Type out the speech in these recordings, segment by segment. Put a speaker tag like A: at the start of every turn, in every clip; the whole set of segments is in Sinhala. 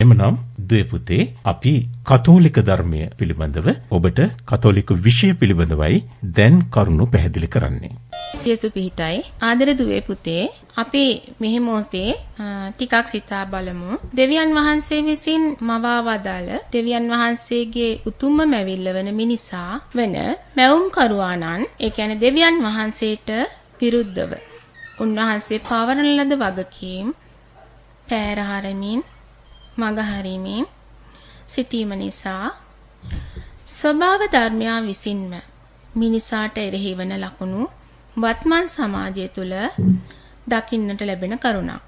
A: එහෙමනම් දුවේ පුතේ අපි කතෝලික ධර්මය පිළිබඳව ඔබට කතෝලික විෂය පිළිබඳවයි දැන් කරුණු පැහැදිලි කරන්නේ.
B: යේසු පිහිටයි ආදර දුවේ පුතේ අපි මෙහි මොහොතේ ටිකක් සිතා බලමු. දෙවියන් වහන්සේ විසින් මවා වදාළ දෙවියන් වහන්සේගේ උතුම්ම මැවිල්ල වන මිනිසා වෙන මැවුම් කරුවාණන් ඒ කියන්නේ දෙවියන් වහන්සේට විරුද්ධව උන්වහන්සේ පවරන ලද වගකීම් පෑරහරමින් මගහරිමින් සිටීම නිසා ස්වභාව ධර්මයා විසින්ම මිනිසාට එරෙහි වන ලකුණු වත්මන් සමාජය තුළ දකින්නට ලැබෙන කරුණක්.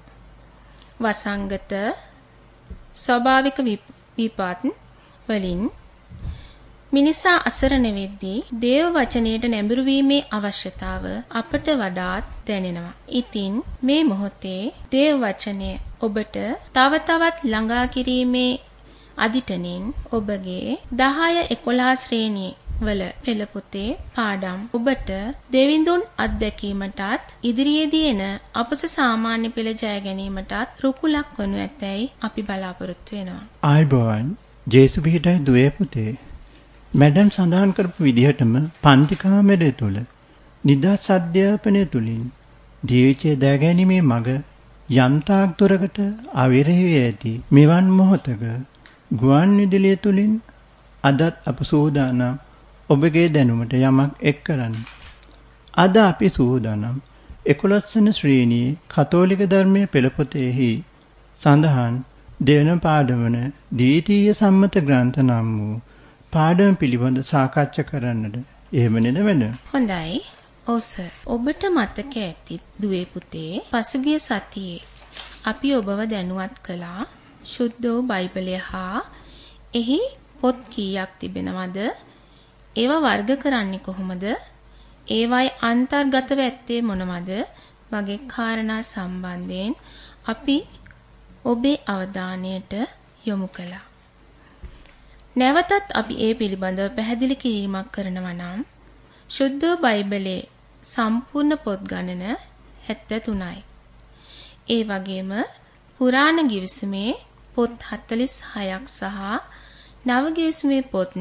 B: වසංගත ස්වභාවික විපත් වලින් මිනිසා අසරණ වෙද්දී දේව වචනයට නැඹුරු වීමේ අවශ්‍යතාව අපට වඩාත් දැනෙනවා. ඉතින් මේ මොහොතේ දේව වචනය ඔබට තව තවත් ළඟා කිරීමේ අදිටනින් ඔබගේ 10-11 ශ්‍රේණියේ වල පෙළ පොතේ පාඩම් ඔබට දෙවිඳුන් අත්දැකීමටත් ඉදිරියේදී එන අපස සාමාන්‍ය පෙළ ජය ගැනීමටත් රුකුලක් වනු ඇතැයි අපි බලාපොරොත්තු වෙනවා.
C: ආයිබෝවන් ජේසු පිහිටයි දුවේ පුතේ. මැඩම් සඳහන් කරපු විදිහටම පන්ති කාමරය තුල නිදහස් අධ්‍යාපනය තුලින් ජීවිතය දැගැනීමේ මඟ යම්තාක් දුරකට අවිරහි ඇති මෙවන් මොහොතක ගුවන් විදුලිය තුලින් අදත් අප සූදානම් ඔබගේ දැනුමට යමක් එක් කරන්න. අද අපි සූදානම් 11 වන ශ්‍රේණියේ කතෝලික ධර්මයේ පෙළපොතේහි සඳහන් දෙවන පාඩම වන ද්විතීය සම්මත ග්‍රන්ථ නම් වූ පාඩම පිළිබඳ සාකච්ඡා කරන්නට. එහෙම නේද මැඩම්?
B: හොඳයි. ඔව් සර්. ඔබට මතක ඇති දුවේ පුතේ පසුගිය සතියේ අපි ඔබව දැනුවත් කළා ශුද්ධ වූ බයිබලය හා එහි පොත් කීයක් තිබෙනවද? ඒවා වර්ග කරන්නේ කොහොමද? ඒවායි අන්තර්ගතව ඇත්තේ මොනවද? වගේ කාරණා සම්බන්ධයෙන් අපි ඔබේ අවධානයට යොමු කළා. නැවතත් අපි ඒ පිළිබඳව පැහැදිලි කිරීමක් කරනවා නම් ශුද්ධ බයිබලයේ සම්පූර්ණ පොත් ගණන 73යි. ඒ වගේම පුරාණ ගිවිසුමේ පොත් 46ක් සහ නව ගිවිසුමේ පොත්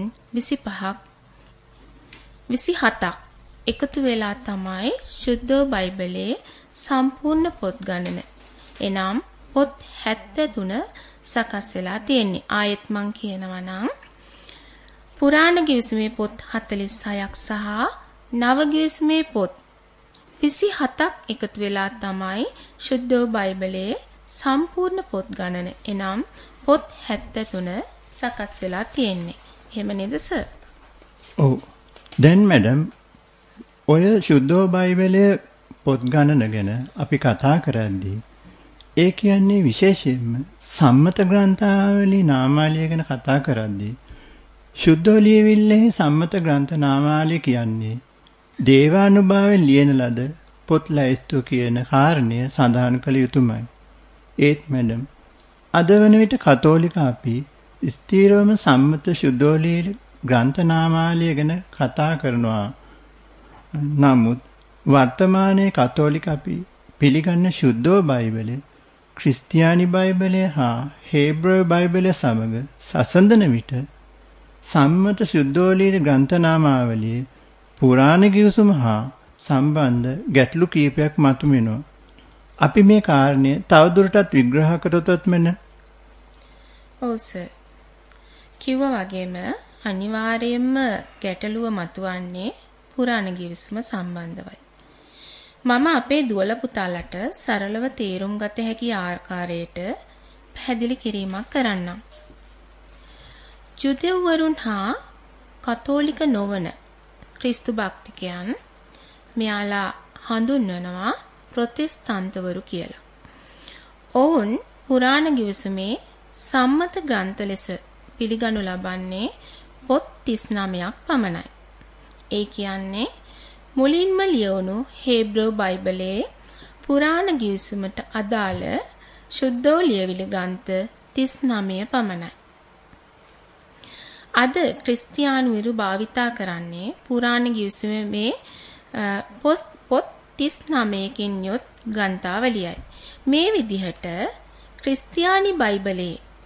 B: 27ක් එකතු වෙලා තමයි ශුද්ධ බයිබලයේ සම්පූර්ණ පොත් ගණන. එනම් පොත් 73 සකස් වෙලා තියෙන්නේ. ආයෙත් මං කියනවා නම් පුරාණ ගිවිසුමේ පොත් 46ක් සහ නව ගිවිසුමේ පොත් 27ක් එකතු වෙලා තමයි ශුද්ධ බයිබලයේ සම්පූර්ණ පොත් ගණන. එනම් පොත් 73 සකස් වෙලා තියෙන්නේ. එහෙම නේද සර්?
C: ඔව්. දැන් මැඩම් ඔය ශුද්ධ බයිබලයේ පොත් ගණන ගැන අපි කතා කරද්දී ඒ කියන්නේ විශේෂයෙන්ම සම්මත ග්‍රන්ථාවලි නාමාවලිය ගැන කතා කරද්දී ශුද්ධ ලියවිල්ලේ සම්මත ග්‍රන්ථ නාමාවලිය කියන්නේ දේවානුභාවයෙන් ලියන ලද පොත් ලැයිස්තුව කියන කාරණය සඳහන් කළ යුතුමයි. ඒත් මැඩම් අද වන විට කතෝලික අපි ස්ථීරවම සම්මත ශුද්ධෝලී ග්‍රන්ථ නාමාවලිය ගැන කතා කරනවා. නමුත් වර්තමානයේ කතෝලික අපි පිළිගන්න ශුද්ධ බයිබලය ක්‍රිස්තියානි බයිබලය හා හේබ්‍රව බයිබලය සමග සසඳන විට සම්මත ශුද්ධෝලී ග්‍රන්ථ නාමාවලියේ පුරාණ ගිවිසුම හා සම්බන්ධ ගැටලු කීපයක් මතුවෙනවා. අපි මේ කාරණය තවදුරටත් විග්‍රහ කරතොත් මෙන්න.
B: ඔව් සර්. කිව්වා වගේම අනිවාර්යයෙන්ම ගැටලුව මතුවන්නේ පුරාණ ගිවිසුම සම්බන්ධවයි. මම අපේ දුවල පුතාලට සරලව තේරුම් ගත හැකි ආකාරයට පැහැදිලි කිරීමක් කරන්නම්. ජුදෙව්වරුන් හා කතෝලික නොවන ක්‍රිස්තු භක්තිකයන් මෙයාලා හඳුන්වනවා ප්‍රොටෙස්ටන්තවරු කියලා. ඔවුන් පුරාණ ගිවිසුමේ සම්මත ග්‍රන්ථ ලෙස පිළිගනු ලබන්නේ පොත් 39ක් පමණයි. ඒ කියන්නේ මුලින්ම ලියවුණු හේබ්‍රව බයිබලයේ පුරාණ ගිවිසුමට අදාළ ශුද්ධ ලියවිලි ග්‍රන්ථ 39 පමණයි. අද ක්‍රිස්තියානුවරු භාවිතා කරන්නේ පුරාණ ගිවිසුමේ පොත් 39කින් යුත් ග්‍රන්ථාවලියයි. මේ විදිහට ක්‍රිස්තියානි බයිබලයේ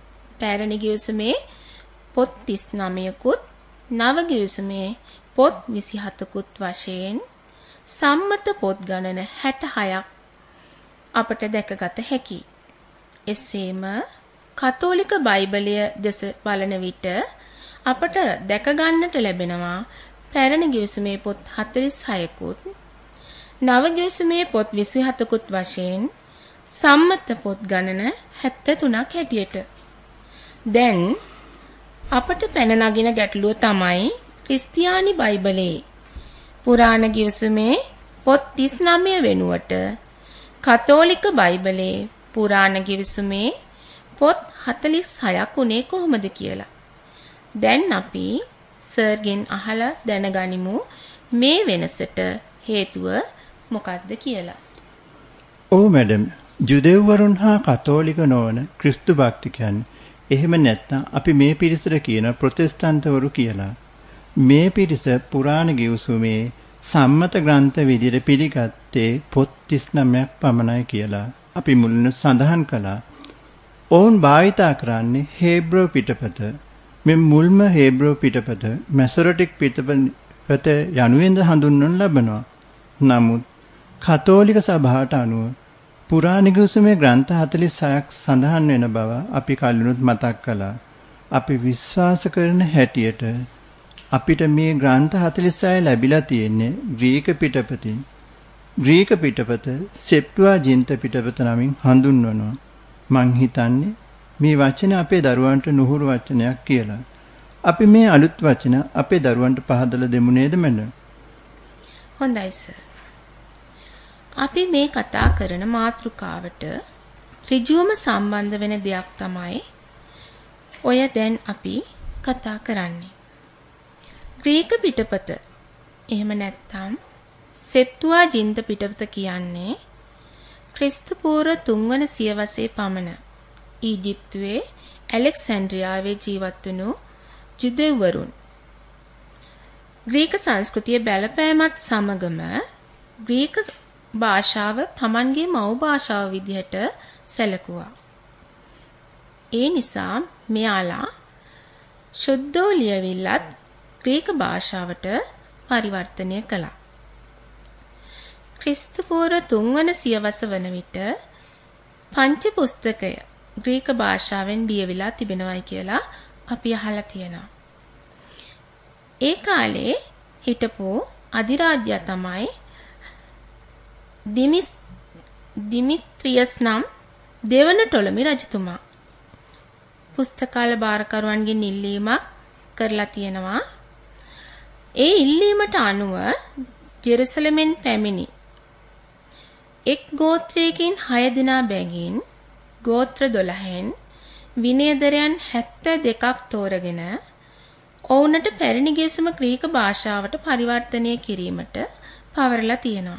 B: පැරණි ගිවිසුමේ පොත් 39කුත් නව ගිවිසුමේ පොත් 27කුත් වශයෙන් සම්මත පොත් ගණන 66ක් අපට දැකගත හැකියි. එසේම කතෝලික බයිබලය දෙස බලන විට අපට දැක ගන්නට ලැබෙනවා පැරණි ගිවිසුමේ පොත් 46කුත් නව ගිවිසුමේ පොත් 27කුත් වශයෙන් සම්මත පොත් ගණන 73ක් හැටියට. දැන් අපට පැන නගින ගැටලුව තමයි ක්‍රිස්තියානි බයිබලයේ පුරාණ ගිවිසුමේ පොත් 39 වෙනුවට කතෝලික බයිබලයේ පුරාණ ගිවිසුමේ පොත් 46ක් උනේ කොහොමද කියලා. දැන් අපි සර්ගෙන් අහලා දැනගනිමු මේ වෙනසට හේතුව මොකක්ද කියලා.
C: ඔව් මැඩම්, ජුදෙව්වරුන් හා කතෝලික නොවන ක්‍රිස්තු භක්තිකයන් එහෙම නැත්නම් අපි මේ පිරිසට කියන ප්‍රොටෙස්ටන්තවරු කියලා. මේ පිරිස පුරාණ ගිවිසුමේ සම්මත ග්‍රන්ථ විදිහට පිළිගත්තේ පොත් 39ක් පමණයි කියලා අපි මුලින්ම සඳහන් කළා. ඔවුන් භාවිතා කරන්නේ හේබ්‍රෝ පිටපත. මේ මුල්ම හේබ්‍රෝ පිටපත මැසොරටික් පිටපත යනුවෙන්ද හඳුන්වනු ලබනවා. නමුත් කතෝලික සභාවට අනුව පුරාණ ගිවිසුමේ ග්‍රන්ථ 46ක් සඳහන් වෙන බව අපි කලිනුත් මතක් කළා. අපි විශ්වාස කරන හැටියට අපිට මේ ග්‍රන්ථ 46 ලැබිලා තියෙන්නේ ග්‍රීක පිටපතින්. ග්‍රීක පිටපත සෙප්ටුවාජින්ත පිටපත නමින් හඳුන්වනවා. මං හිතන්නේ මේ වචන අපේ දරුවන්ට නුහුරු වචනයක් කියලා. අපි මේ අලුත් වචන අපේ දරුවන්ට පහදලා දෙමු නේද මැඩම්?
B: හොඳයි සර්. අපි මේ කතා කරන මාතෘකාවට ඍජුවම සම්බන්ධ වෙන දෙයක් තමයි ඔය දැන් අපි කතා කරන්නේ. ග්‍රීක පිටපත එහෙම නැත්නම් සෙප්ටුවාජින්ත පිටපත කියන්නේ ක්‍රිස්තු පූර්ව 3 වන සියවසේ පමණ ඊජිප්තුවේ ඇලෙක්සැන්ඩ්‍රියාවේ ජීවත් වුණු ජුදෙව්වරුන් ග්‍රීක සංස්කෘතිය බලපෑමත් සමගම ග්‍රීක භාෂාව Tamanගේ මව් භාෂාව විදිහට සැලකුවා. ඒ නිසා මෙයාලා සුද්ධෝ ලියවිල්ලත් ග්‍රීක භාෂාවට පරිවර්තනය කළා. ක්‍රිස්තු පූර්ව 3 වන සියවස වන විට පංච පුස්තකය ග්‍රීක භාෂාවෙන් ලියවිලා තිබෙනවයි කියලා අපි අහලා තියෙනවා. ඒ කාලේ හිටපු අධිරාජ්‍ය තමයි දිමිත්‍රියස් නම් දෙවන ටොලමි රජතුමා. පුස්තකාල බාරකරුවන්ගෙන් ඉල්ලීමක් කරලා තියෙනවා. ඒ ඉල්ලීමට අනුව ජෙරුසලමෙන් පැමිණි එක් ගෝත්‍රයකින් 6 දෙනා බැගින් ගෝත්‍ර 12න් විනයදරයන් 72ක් තෝරගෙන ඔවුන්ට පැරණි ගිවිසුම ග්‍රීක භාෂාවට පරිවර්තනය කිරීමට පවරලා තියෙනවා.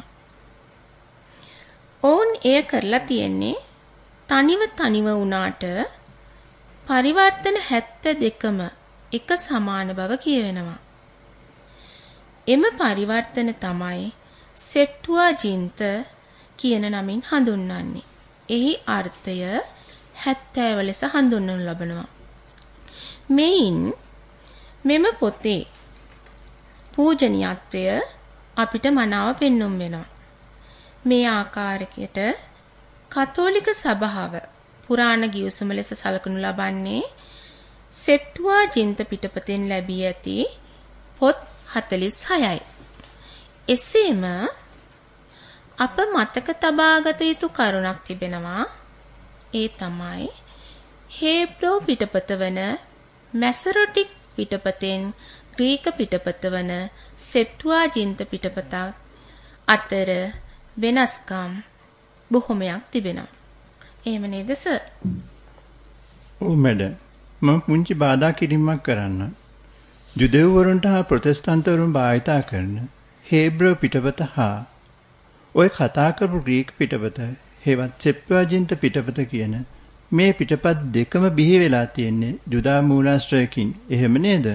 B: ඔවුන් එය කරලා තියෙන්නේ තනිව වුණාට පරිවර්තන 72ම එක සමාන බව කියවෙනවා. එම පරිවර්තන තමයි සෙප්ටුවාජින්ත කියන නමින් හඳුන්වන්නේ. එහි අර්ථය 70 ලෙස හඳුන්වනු ලබනවා. මෙයින් මෙම පොතේ පූජනීයත්වය අපිට මනාව පෙන්වුම් වෙනවා. මේ ආකාරයකට කතෝලික සභාව පුරාණ ගිවිසුම ලෙස සලකනු ලබන්නේ සෙප්ටුවාජින්ත පිටපතෙන් ලැබී ඇති පොත් 46යි. එසේම අප මතක තබාගත යුතු කරුණක් තිබෙනවා. ඒ තමයි හේබ්‍රෝ පිටපත වන මැසොරටික් පිටපතෙන් ග්‍රීක පිටපත වන සෙප්ටුවාජින්ත පිටපත අතර වෙනස්කම් බොහොමයක් තිබෙනවා. එහෙම නේද සර්?
C: ඔව් මැඩම්. මම පුංචි බාධා කිරීමක් කරන්න. ජුදෙව්වරුන්ට හා ප්‍රොටෙස්ටන්තවරුන් භාවිතා කරන හේබ්‍රෝ පිටපත හා ඔය කතා කරපු ග්‍රීක පිටපත හේවත් සෙප්ටුවාජින්ත පිටපත කියන මේ පිටපත් දෙකම බිහි වෙලා තියෙන්නේ ජුදා මූලාශ්‍රයකින්. එහෙම නේද?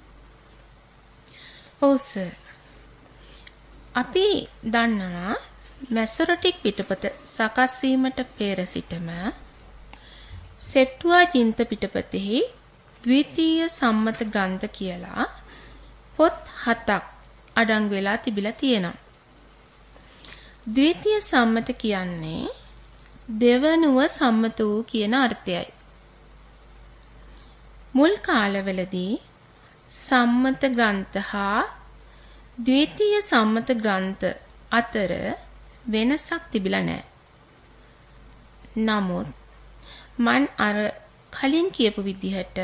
B: ඔව් සර්. අපි දන්නවා මැසොරටික් පිටපත සකස් වීමට පෙර සිටම සෙප්ටුවාජින්ත පිටපතෙහි ද්විතීය සම්මත ග්‍රන්ථ කියලා පොත් 7ක් අඩංගු වෙලා තිබිලා තියෙනවා. ද්විතීය සම්මත කියන්නේ දෙවනුව සම්මත වූ කියන අර්ථයයි. මුල් කාලවලදී සම්මත ග්‍රන්ථ හා ද්විතීය සම්මත ග්‍රන්ථ අතර වෙනසක් තිබිලා නැහැ. නමුත් මන් අර කලින් කියපු විදිහට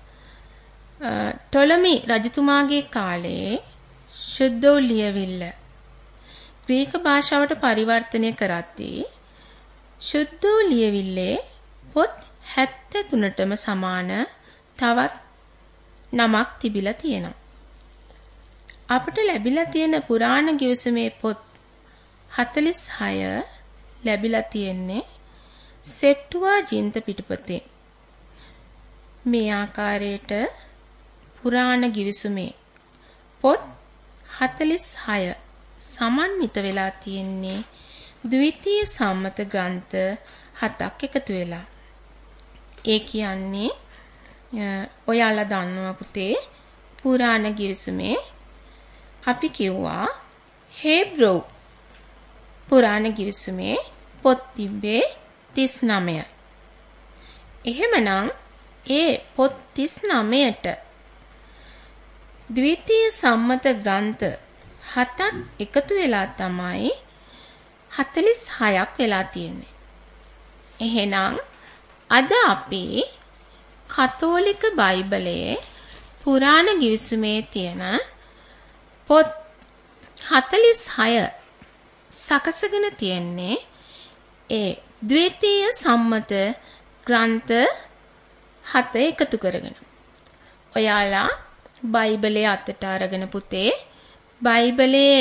B: ටොලමි රජතුමාගේ කාලේ ශුද්ධෝ ලියවිල්ල ග්‍රීක භාෂාවට පරිවර්තනය කරද්දී ශුද්ධෝ ලියවිල්ලේ පොත් 73ටම සමාන තවත් නමක් තිබිලා තියෙනවා. අපට ලැබිලා තියෙන පුරාණ ගිවිසුමේ පොත් 46 ලැබිලා තියෙන්නේ සෙප්ටුවාජින්ත පිටපතේ. මේ ආකාරයට පුරාණ ගිවිසුමේ පොත් 46 සමන්විත වෙලා තියෙන්නේ ද්විතීය සම්මත ග්‍රන්ථ 7ක් එකතු වෙලා. ඒ කියන්නේ ඔයාලා දන්නවා පුතේ පුරාණ ගිවිසුමේ අපි කිව්වා හේබ්‍රෝ පුරාණ ගිවිසුමේ පොත් තිබ්බේ 39. එහෙමනම් ඒ පොත් 39ට ද්විතීය සම්මත ග්‍රන්ථ 7ක් එකතු වෙලා තමයි 46ක් වෙලා තියෙන්නේ. එහෙනම් අද අපි කතෝලික බයිබලයේ පුරාණ ගිවිසුමේ තියෙන පොත් 46 සකසගෙන තියෙන්නේ ඒ ද්විතීය සම්මත ග්‍රන්ථ 7 එකතු කරගෙන. ඔයාලා බයිබලයේ අතට අරගෙන පුතේ බයිබලයේ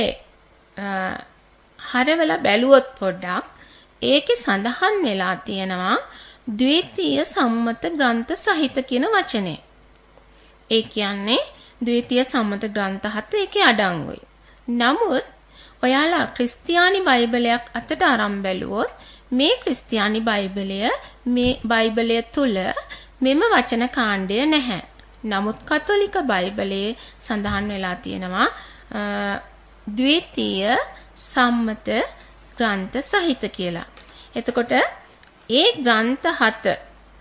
B: හරවලා බැලුවොත් පොඩ්ඩක් ඒකේ සඳහන් වෙලා තියෙනවා ද්විතීය සම්මත ග්‍රන්ථ සහිත කියන වචනේ. ඒ කියන්නේ ද්විතීය සම්මත ග්‍රන්ථ 7 ඒකේ අඩංගුයි. නමුත් ඔයාලා ක්‍රිස්තියානි බයිබලයක් අතට අරන් බැලුවොත් මේ ක්‍රිස්තියානි බයිබලය තුල මෙම වචන කාණ්ඩය නැහැ. නමුත් කතෝලික බයිබලයේ සඳහන් වෙලා තියෙනවා ද්විතීය සම්මත ග්‍රන්ථ සහිත කියලා. එතකොට ඒ ග්‍රන්ථ 7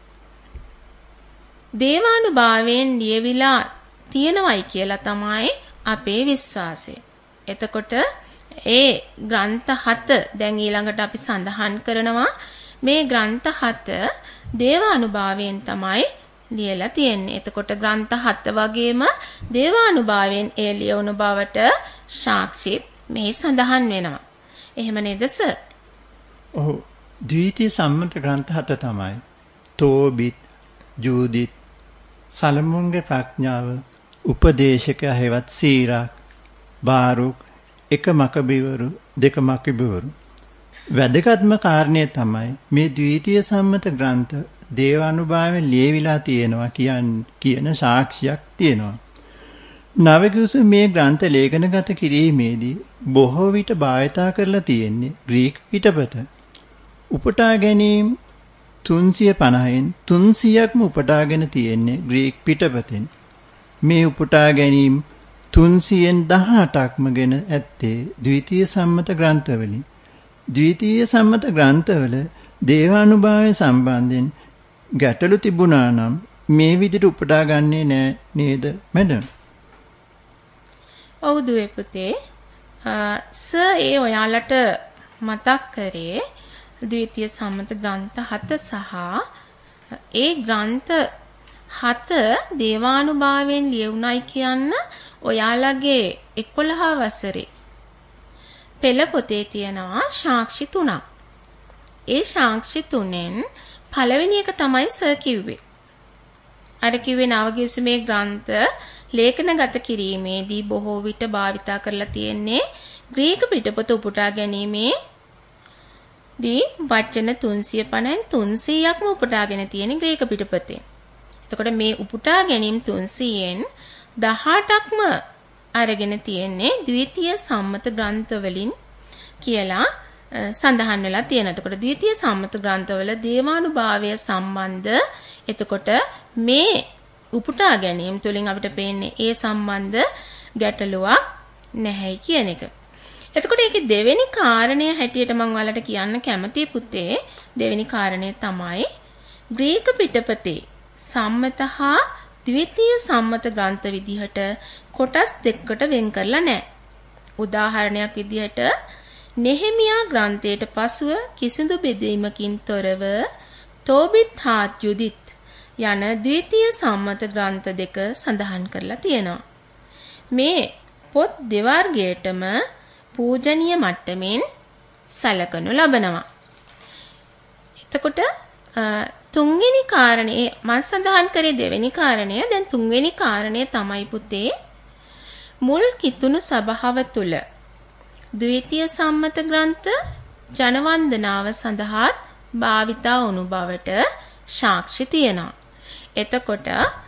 B: දේවානුභාවයෙන් ලියවිලා තියෙනවයි කියලා තමයි අපේ විශ්වාසය. එතකොට ඒ ග්‍රන්ථ 7 දැන් ඊළඟට අපි සඳහන් කරනවා මේ ග්‍රන්ථ 7 දේවානුභාවයෙන් තමයි ලියලා තියෙන්නේ. එතකොට ග්‍රන්ථ 7 වගේම දේවානුභාවයෙන් ඒ ලියවුණු බවට සාක්ෂිත් මේ සඳහන් වෙනවා. එහෙම නේද සර්?
C: ඔව්. ද්විතීය සම්මත ග්‍රන්ථ 7 තමයි තෝබිත්, ජූදිත්, සලමුන්ගේ ප්‍රඥාව, උපදේශක හේවත් සීරාක්, බාරුක්, එක මකබිවරු, දෙක මකබිවරු. වැදගත්ම කාරණය තමයි මේ ද්විතීය සම්මත ග්‍රන්ථ දේවානුභාවයෙන් ලියවිලා තියෙනවා කියන සාක්ෂියක් තියෙනවා. නවගිවිසු මේ ග්‍රන්ථ ලේඛනගත කිරීමේදී බොහෝ විට භාවිතා කරලා තියෙන්නේ ග්‍රීක පිටපත. උපුටා ගැනීම 350න් 300ක්ම උපුටාගෙන තියෙන්නේ ග්‍රීක පිටපතෙන්. මේ උපුටා ගැනීම 300න් 18ක්ම ගෙන ඇත්තේ ද්විතීය සම්මත ග්‍රන්ථවලින්. ද්විතීය සම්මත ග්‍රන්ථවල දේවානුභාවය සම්බන්ධයෙන් ගැටලු තිබුණා නම් මේ විදිහට උපුටා ගන්නේ නෑ නේද මැඩම්?
B: ඔව් දුවේ පුතේ. සර් ඒ ඔයාලට මතක් කරේ ද්විතීය සම්මත ග්‍රන්ථ 7 සහ ඒ ග්‍රන්ථ 7 දේවානුභාවයෙන් ලියුණයි කියන්න ඔයාලගේ 11 වසරේ පෙළ පොතේ තියෙනවා සාක්ෂි 3ක්. ඒ සාක්ෂි 3න් පළවෙනි එක තමයි සර් කිව්වේ. අර කිව්වේ නවගිවිසුමේ ග්‍රන්ථ ලේඛනගත කිරීමේදී බොහෝ විට භාවිතා කරලා තියෙන්නේ ග්‍රීක පිටපත උපුටා ගැනීමේ දී වචන 350න් 300ක්ම උපුටාගෙන තියෙන ග්‍රීක පිටපතේ. එතකොට මේ උපුටා ගැනීම 300න් 18ක්ම අරගෙන තියෙන්නේ ද්විතීය සම්මත ග්‍රන්ථ වලින් කියලා සඳහන් වෙලා තියෙනවා. එතකොට ද්විතීය සම්මත ග්‍රන්ථවල දේවානුභාවය සම්බන්ධ එතකොට මේ උපුටා ගැනීම තුළින් අපිට පේන්නේ ඒ සම්බන්ධ ගැටලුවක් නැහැ කියන එක. එතකොට ඒකේ දෙවෙනි කාරණය හැටියට මම ඔයාලට කියන්න කැමතියි පුතේ. දෙවෙනි කාරණය තමයි ග්‍රීක පිටපතේ සම්මත හා ද්විතීය සම්මත ග්‍රන්ථ විදිහට කොටස් දෙකකට වෙන් කරලා නැහැ. උදාහරණයක් විදිහට නෙහෙමියා ග්‍රන්ථයට පසුව කිසිදු බෙදීමකින් තොරව තෝබිත් හා ජුදිත් යන ද්විතීය සම්මත ග්‍රන්ථ දෙක සඳහන් කරලා තියෙනවා. මේ පොත් දෙවර්ගයටම පූජනීය මට්ටමින් සැලකනු ලබනවා. එතකොට තුන්වෙනි කාරණේ මම සඳහන් කරේ දෙවෙනි කාරණය. දැන් තුන්වෙනි කාරණය තමයි පුතේ මුල් කිතුණු සභාව තුල ද්විතීය සම්මත ග්‍රන්ථ ජනවන්දනාව සඳහා භාවිතා වුණු බවට සාක්ෂි තියෙනවා. එතකොට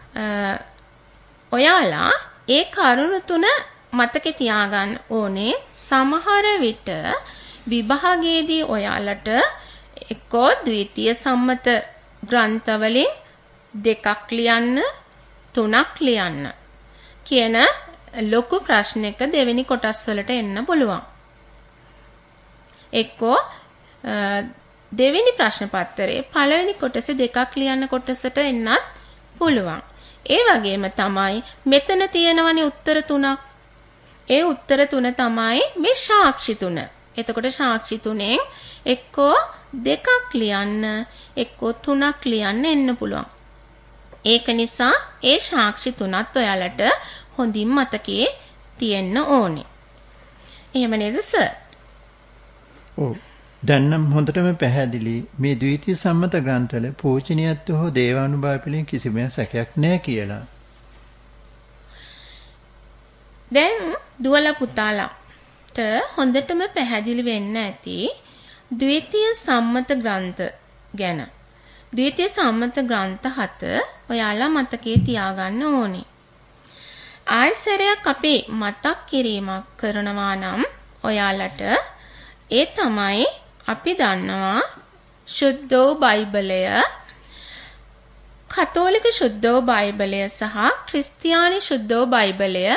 B: ඔයාලා ඒ කරුණු තුන මතකේ තියාගන්න ඕනේ. සමහර විට විභාගයේදී ඔයාලට එක්කෝ ද්විතීය සම්මත ග්‍රන්ථවලින් දෙකක් ලියන්න 3ක් ලියන්න කියන ලොකු ප්‍රශ්නයක දෙවෙනි කොටස් වලට එන්න පුළුවන්. එක්කෝ දෙවෙනි ප්‍රශ්න පත්‍රයේ පළවෙනි කොටසේ දෙකක් ලියන්න කොටසට එන්නත් පුළුවන්. ඒ වගේම තමයි මෙතන තියෙනවනේ උත්තර 3ක්. ඒ උත්තර 3 තමයි මේ සාක්ෂි 3. එතකොට සාක්ෂි 3න් එක්කෝ දෙකක් ලියන්න එක්කෝ 3ක් ලියන්න එන්න පුළුවන්. ඒක නිසා ඒ සාක්ෂි 3ත් ඔයාලට හොඳින් මතකයේ තියෙන්න ඕනේ. එහෙම නේද සර්?
C: ඔව්. දැන් නම් හොඳටම පැහැදිලි මේ ද්විතීය සම්මත ග්‍රන්ථවල පූජනීයත්ව හෝ දේවානුභාව පිළිබඳ කිසිම සැකයක් නැහැ කියලා.
B: දැන් දුවලා පුතාලාට හොඳටම පැහැදිලි වෙන්න ඇති ද්විතීය සම්මත ග්‍රන්ථ ගැන. ද්විතීය සම්මත ග්‍රන්ථ 7 ඔයාලා මතකයේ තියාගන්න ඕනේ. ආයසරයක් අපි මතක් කිරීමක් කරනවා නම් ඔයාලට ඒ තමයි අපි දන්නවා ශුද්ධෝ බයිබලය, කතෝලික ශුද්ධෝ බයිබලය සහ ක්‍රිස්තියානි ශුද්ධෝ බයිබලය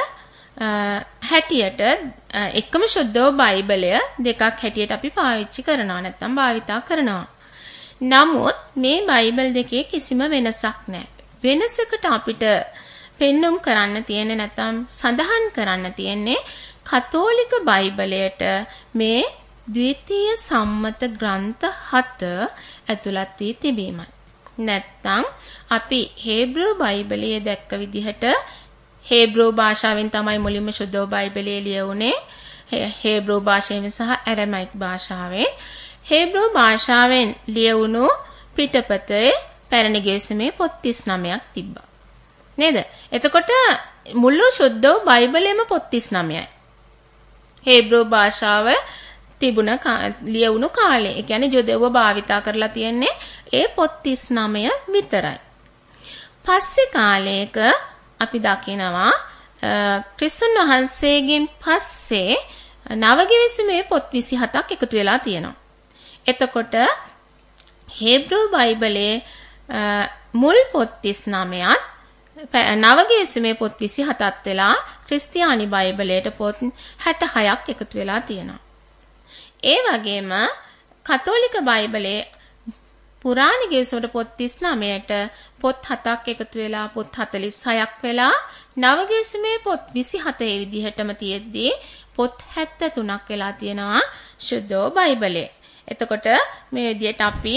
B: හැටියට එකම ශුද්ධෝ බයිබලය දෙකක් හැටියට අපි පාවිච්චි කරනවා නැත්නම් භාවිතා කරනවා. නමුත් මේ බයිබල් දෙකේ කිසිම වෙනසක් නැහැ. වෙනසකට අපිට පෙන්눔 කරන්න තියෙන්නේ නැත්නම් සඳහන් කරන්න තියෙන්නේ කතෝලික බයිබලයට මේ ද්විතීය සම්මත ග්‍රන්ථ 7 ඇතුළත් වී තිබීමයි. නැත්නම් අපි හේබ්‍රූ බයිබලයේ දැක්ක විදිහට හේබ්‍රූ භාෂාවෙන් තමයි මුලින්ම ශුද්ධ බයිබලය ලියුනේ. හේබ්‍රූ භාෂාවෙන් සහ ඇරමයික් භාෂාවෙන්. හේබ්‍රූ භාෂාවෙන් ලියවුණු පිටපතේ පැරණි ගෙවිසුමේ පොත් 39ක් තිබ්බා. නේද? එතකොට මුළු ශුද්ධ බයිබලයේම පොත් 39යි. හේබ්‍රූ භාෂාව තිබුණ ලියවුණු කාලේ. ඒ කියන්නේ ජොදෙව්ව භාවිතා කරලා තියෙන්නේ ඒ පොත් 39 විතරයි. පස්සේ කාලයක අපි දකිනවා ක්‍රිස්තුන් වහන්සේගෙන් පස්සේ නවගෙවිසුමේ පොත් 27ක් එකතු වෙලා තියෙනවා. එතකොට හේබ්‍රූ බයිබලයේ මුල් පොත් 39ත් නවගෙවිසුමේ පොත් 27ත් වෙලා ක්‍රිස්තියානි බයිබලයට පොත් 66ක් එකතු වෙලා තියෙනවා. ඒ වගේම කතෝලික බයිබලයේ පුරාණ ගෙවිසුමට පොත් 39ට පොත් 7ක් එකතු වෙලා පොත් 46ක් වෙලා නවගෙවිසුමේ පොත් 27 ඒ විදිහටම තියෙද්දී පොත් 73ක් වෙලා තියෙනවා ශුද්ධ බයිබලයේ. එතකොට මේ විදිහට අපි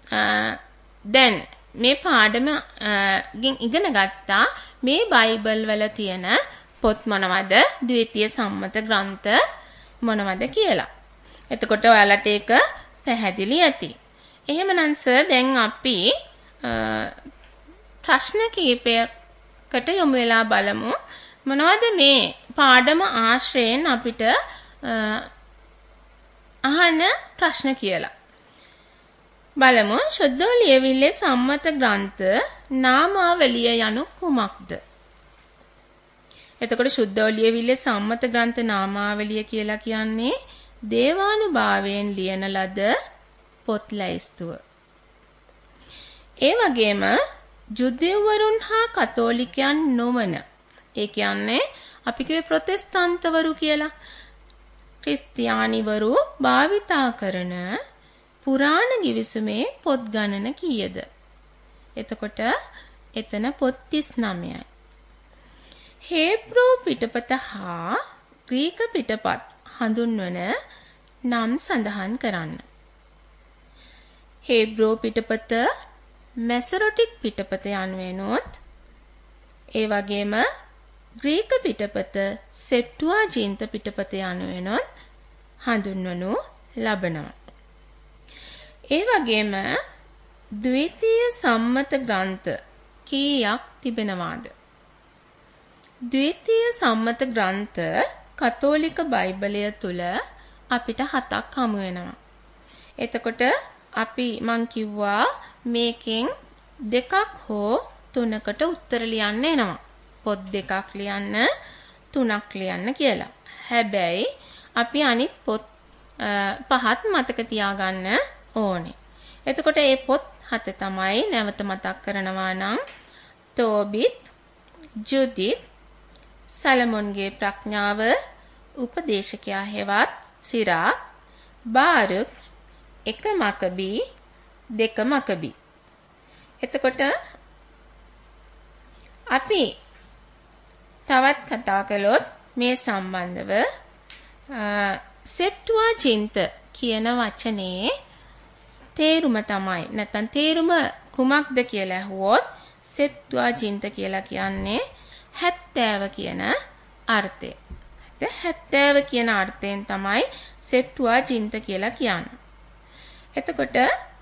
B: දැන් මේ පාඩම ඉගෙන ගත්තා මේ බයිබල් වල තියෙන පොත් මොනවද, ද්විතීය සම්මත ග්‍රන්ථ මොනවද කියලා. එතකොට ඔයාලට ඒක පැහැදිලි ඇති. එහෙමනම් සර් දැන් අපි ප්‍රශ්න කිහිපයකට යොමු වෙලා බලමු. මොනවද මේ පාඩම ආශ්‍රයෙන් අපිට අහන ප්‍රශ්න කියලා. බලමු. ශුද්ධ ලියවිල්ලේ සම්මත ග්‍රන්ථ නාමාවලිය යනු කුමක්ද? එතකොට ශුද්ධ ලියවිල්ලේ සම්මත ග්‍රන්ථ නාමාවලිය කියලා කියන්නේ දේවානුභාවයෙන් ලියන ලද පොත් ලැයිස්තුව. ඒ වගේම ජුදෙව්වරුන් හා කතෝලිකයන් නොවන, ඒ කියන්නේ අපි කියවේ ප්‍රොටෙස්ටන්තවරු කියලා, ක්‍රිස්තියානිවරු භාවිතා කරන පුරාණ ගිවිසුමේ පොත් ගණන කීයද? එතකොට එතන පොත් 39යි. හේබ්‍රූ පිටපත හා ග්‍රීක පිටපත් හඳුන්වන නම් සඳහන් කරන්න. හේබ්‍රූ පිටපත මැසොරටික් පිටපත යනුවෙනොත්, ඒ වගේම ග්‍රීක පිටපත සෙප්ටුවාජින්ත පිටපත යනුවෙනොත් හඳුන්වනු ලබනවා. ඒ වගේම ද්විතීය සම්මත ග්‍රන්ථ කීයක් තිබෙනවාද? ද්විතීය සම්මත ග්‍රන්ථ කතෝලික බයිබලය තුල අපිට 7ක් හමු වෙනවා. එතකොට මං කිව්වා මේකෙන් 2ක් හෝ 3කට උත්තර ලියන්න එනවා. පොත් 2ක් ලියන්න, 3ක් ලියන්න කියලා. හැබැයි අපි අනිත් පොත් 5ත් මතක තියාගන්න ඕනේ. එතකොට මේ පොත් 7 තමයි නැවත මතක් කරනවා නම් තෝබිත්, ජුදිත්, සලමොන්ගේ ප්‍රඥාව, උපදේශකයා හෙවත් සිරා, බාරුක්, 1 මකබී, 2 මකබී. එතකොට අපි තවත් කතා කළොත් මේ සම්බන්ධව සෙප්ටුවාජින්ත කියන වචනේ තේරුම තමයි, නැත්නම් තේරුම කුමක්ද කියලා අහුවොත් සෙප්ටුවාජින්ත කියලා කියන්නේ 70 කියන අර්ථය. 70 කියන අර්ථයෙන් තමයි සෙප්ටුවාජින්ත කියලා කියන්නේ. එතකොට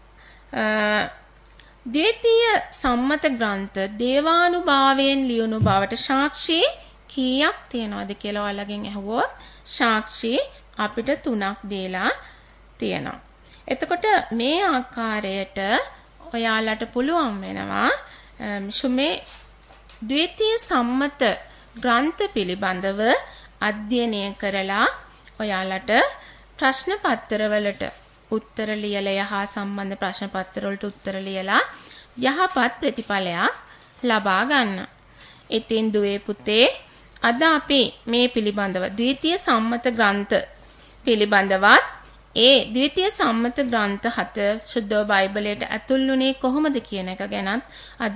B: ද්විතීය සම්මත ග්‍රන්ථ දේවානුභාවයෙන් ලියුණු බවට සාක්ෂි කීයක් තියෙනවද කියලා ඔයාලගෙන් අහුවොත් සාක්ෂි අපිට 3ක් දීලා තියෙනවා. එතකොට මේ ආකාරයට ඔයාලට පුළුවන් වෙනවා මේ ද්විතීය සම්මත ග්‍රන්ථ පිළිබඳව අධ්‍යයනය කරලා ඔයාලට ප්‍රශ්න පත්‍රවලට උත්තර ලියලා යහ සම්බන්ධ ප්‍රශ්න පත්‍රවලට උත්තර ලියලා යහපත් ප්‍රතිඵලයක් ලබා ගන්න. ඉතින් දුවේ පුතේ, අද අපි මේ පිළිබඳව ද්විතීය සම්මත ග්‍රන්ථ පිළිබඳවත් ඒ ද්විතීය සම්මත ග්‍රන්ථ 7 සුද්ධ බයිබලයට ඇතුල් වුණේ කොහොමද කියන එක ගැනත් අද